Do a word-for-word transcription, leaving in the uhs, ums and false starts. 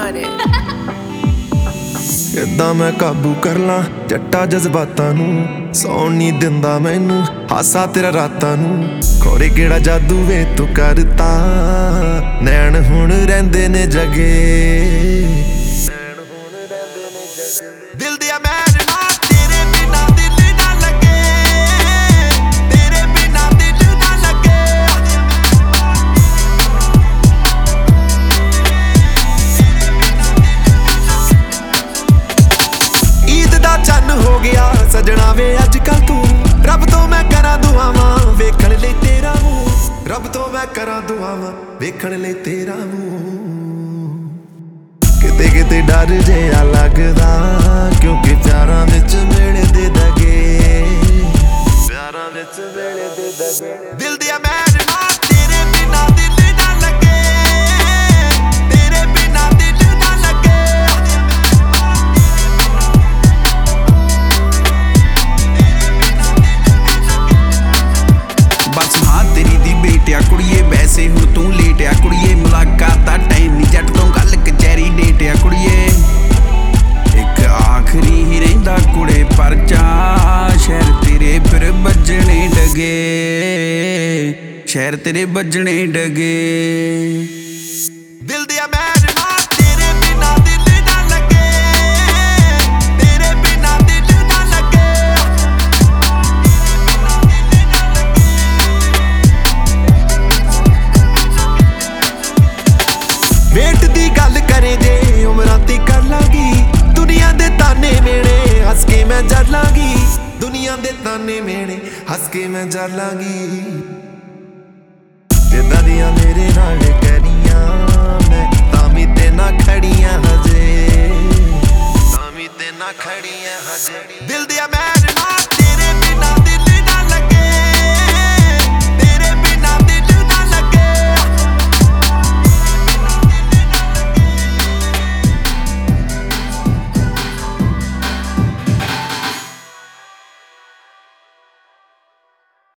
ਮਾਰੇ ਕਿੱਦਾਂ ਮੈਂ ਕਾਬੂ ਕਰ ਲਾਂ ਜੱਟਾ ਜਜ਼ਬਾਤਾਂ ਨੂੰ ਸੌਣ ਨਹੀਂ ਦਿੰਦਾ ਮੈਨੂੰ ਹਾਸਾ ਤੇਰਾ ਰਾਤਾਂ ਨੂੰ ਖੋਰੇ ਕਿਹੜਾ ਜਾਦੂ ਵੇ ਤੂੰ ਕਰਤਾ ਨੈਣ ਹੁਣ ਰਹਿੰਦੇ ਨੇ ਜਗੇ ਨੈਣ ਹੁਣ ਰਹਿੰਦੇ ਨੇ ਜਗੇ ਦਿਲ ਦੀਆਂ ਮੈਚ ਨਾ ਤੇਰੇ ਬਿਨਾ ਦਿਲ ਨਾ ਲੱਗੇ ਤੇਰੇ ਬਿਨਾ ਦਿਲ ਨਾ ਲੱਗੇ ਈਦ ਦਾ ਚੰਨ ਹੋ ਗਿਆ ਸਜਣਾ ਵੇ ਅੱਜ ਕੱਲ ਤੂੰ ਰੱਬ ਤੋਂ ਮੈਂ ਕਰਾਂ ਦੁਆਵਾਂ ਵੇਖਣ ਲਈ ਤੇਰਾ ਮੂੰਹ ਰੱਬ ਤੋਂ ਮੈਂ ਕਰਾਂ ਦੁਆਵਾਂ ਵੇਖਣ ਲਈ ਤੇਰਾ ਮੂੰਹ ਕਿਤੇ ਕਿਤੇ ਡਰ ਜਿਹਾ ਲੱਗਦਾ ਕਿਉਂਕਿ ਪਿਆਰਾਂ ਵਿੱਚ ਮਿਲਦੇ ਦਗੇ ਪਿਆਰਾਂ ਵਿੱਚ ਮਿਲਦੇ ਦਗੇ ਦਿਲ ਦੀਆਂ ਮੈਚ ਨਾ ਤੇਰੇ ਬਿਨਾ ਦਿਲ ਨਾ ਲੱਗੇ ਤੇਰੇ ਬਿਨਾ ਦਿਲ ਨਾ ਲੱਗੇ बस हाँ तेरी दी बेटिया कुड़िए वैसे हूँ तू लेटिया कुड़िए मुलाकात दा टाइम नहीं जट तो गल कचहरी डेटिया कुड़िए एक आखिरी ही रहिंदा कुड़े परचा शहर तेरे फिर बजने डगे शहर तेरे बजने डगे दिल दिया मैच ना तेरे बिना दिल ना लगे तेरे बिना दिल ना लगे वेट दी गल करे जे उमरां ती कर लांगी दुनिया दे ताने मेने हस के मैं जर लांगी दुनिया दे ताने मेने हस के मैं जर लांगी जिद्दां दियां मेरे नाल करियां मैं तामी ते ना खड़ियां हजे तामी ते ना खड़ियां हजे दिल दिया